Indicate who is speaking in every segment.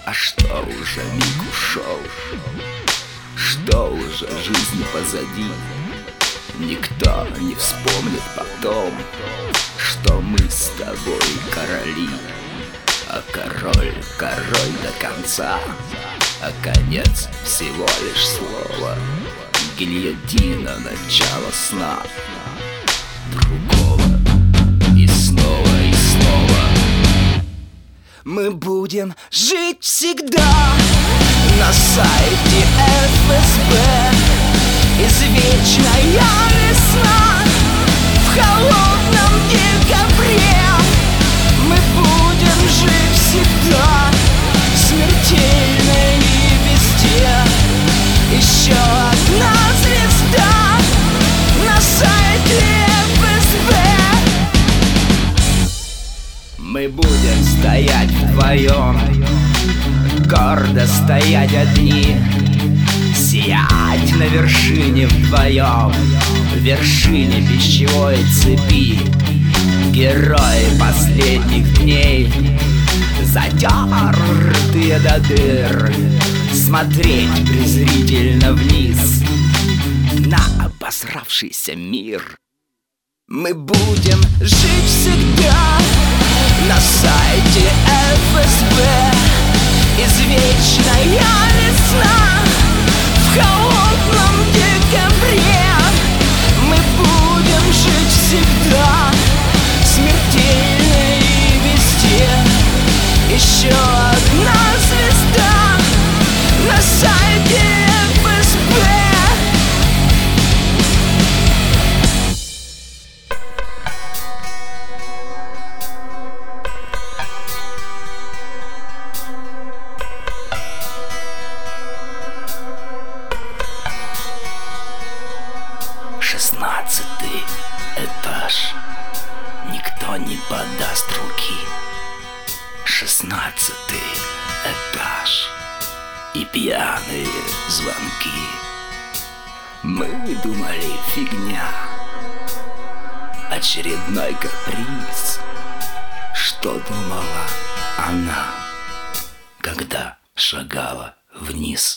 Speaker 1: А что уже миг ушел, что уже жизнь позади. Никто не вспомнит потом, что мы с тобой короли. А король до конца, а конец всего лишь слово. Гильотина, начало сна другого. И снова, и снова. Мы будем жить всегда на сайте ФСБ. Извечная весна в холодном декабре. Мы будем жить всегда, смертельно и везде. Еще одна звезда на сайте ФСБ. Мы будем стоять вдвоем, гордо стоять одни, сиять на вершине вдвоем, в вершине пищевой цепи. Герои последних дней, затертые до дыр, смотреть презрительно вниз на обосравшийся мир. Мы будем жить всегда на сайте ФСБ. Извечная весна в холодном декабре. Мы будем жить всегда, смертельно и везде. Еще одна звезда на сайте ФСБ. Шестнадцатый этаж. Никто не подаст руки. 16-й этаж. И пьяные звонки. Мы думали, фигня, очередной каприз. Что думала она, когда шагала вниз?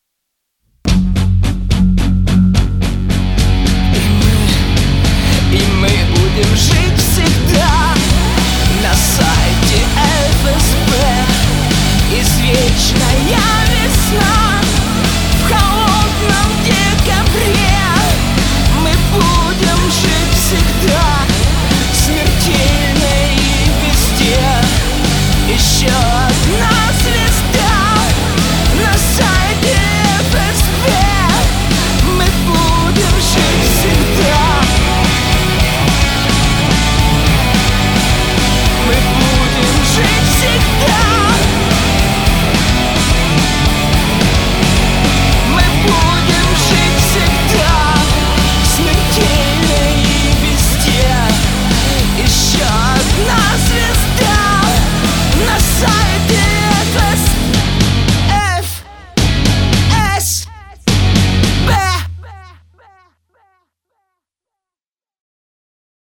Speaker 1: И мы будем жить всегда на сайте ФСБ.